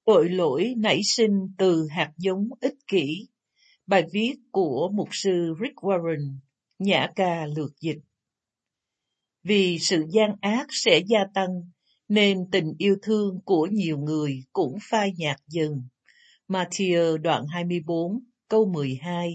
Tội lỗi nảy sinh từ hạt giống ích kỷ. Bài viết của mục sư Rick Warren, Nhã Ca lược dịch. Vì sự gian ác sẽ gia tăng, nên tình yêu thương của nhiều người cũng phai nhạt dần. Matthew đoạn 24, câu 12.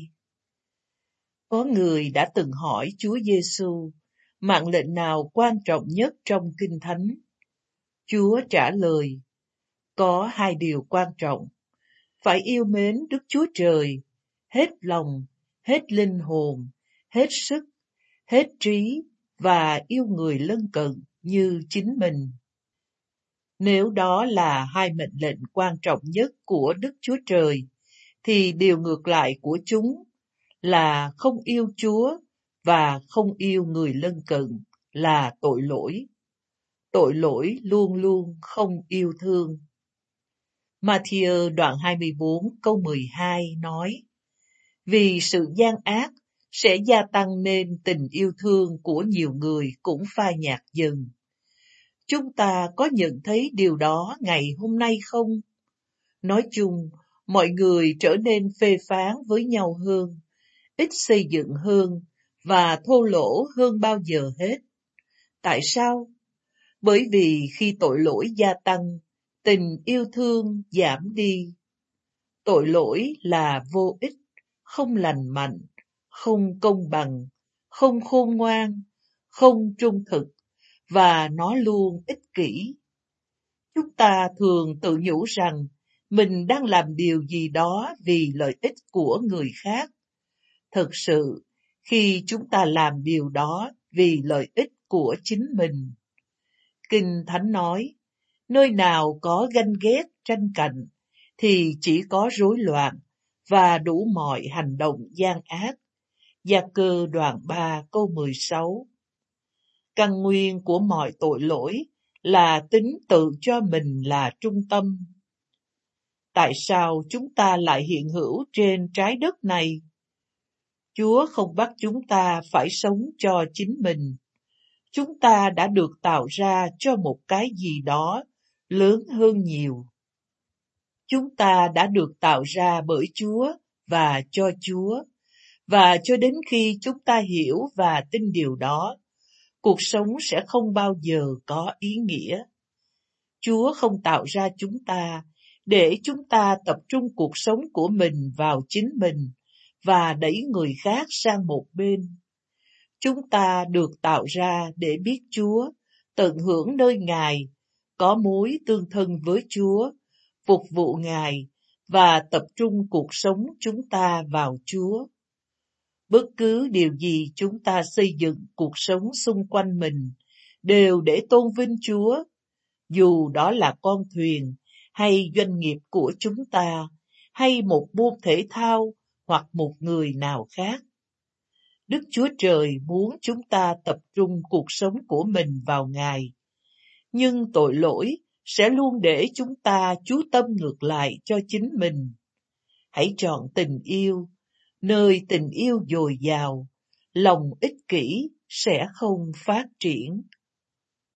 Có người đã từng hỏi Chúa Giêsu, mạng lệnh nào quan trọng nhất trong Kinh Thánh? Chúa trả lời, có hai điều quan trọng. Phải yêu mến Đức Chúa Trời, hết lòng, hết linh hồn, hết sức, hết trí và yêu người lân cận như chính mình. Nếu đó là hai mệnh lệnh quan trọng nhất của Đức Chúa Trời, thì điều ngược lại của chúng là không yêu Chúa và không yêu người lân cận là tội lỗi. Tội lỗi luôn luôn không yêu thương. Matthew đoạn 24 câu 12 nói, vì sự gian ác sẽ gia tăng nên tình yêu thương của nhiều người cũng phai nhạt dần. Chúng ta có nhận thấy điều đó ngày hôm nay không? Nói chung, mọi người trở nên phê phán với nhau hơn, ít xây dựng hơn và thô lỗ hơn bao giờ hết. Tại sao? Bởi vì khi tội lỗi gia tăng, tình yêu thương giảm đi. Tội lỗi là vô ích, không lành mạnh, không công bằng, không khôn ngoan, không trung thực, và nó luôn ích kỷ. Chúng ta thường tự nhủ rằng mình đang làm điều gì đó vì lợi ích của người khác. Thực sự, khi chúng ta làm điều đó vì lợi ích của chính mình. Kinh Thánh nói, nơi nào có ganh ghét, tranh cạnh, thì chỉ có rối loạn và đủ mọi hành động gian ác. Gia-cơ đoạn 3 câu 16. Căn nguyên của mọi tội lỗi là tính tự cho mình là trung tâm. Tại sao chúng ta lại hiện hữu trên trái đất này? Chúa không bắt chúng ta phải sống cho chính mình. Chúng ta đã được tạo ra cho một cái gì đó lớn hơn nhiều. Chúng ta đã được tạo ra bởi Chúa và cho Chúa, và cho đến khi chúng ta hiểu và tin điều đó, cuộc sống sẽ không bao giờ có ý nghĩa. Chúa không tạo ra chúng ta để chúng ta tập trung cuộc sống của mình vào chính mình và đẩy người khác sang một bên. Chúng ta được tạo ra để biết Chúa, tận hưởng nơi Ngài, có mối tương thân với Chúa, phục vụ Ngài và tập trung cuộc sống chúng ta vào Chúa. Bất cứ điều gì chúng ta xây dựng cuộc sống xung quanh mình đều để tôn vinh Chúa, dù đó là con thuyền hay doanh nghiệp của chúng ta, hay một môn thể thao hoặc một người nào khác. Đức Chúa Trời muốn chúng ta tập trung cuộc sống của mình vào Ngài, nhưng tội lỗi sẽ luôn để chúng ta chú tâm ngược lại cho chính mình. Hãy chọn tình yêu, nơi tình yêu dồi dào, lòng ích kỷ sẽ không phát triển.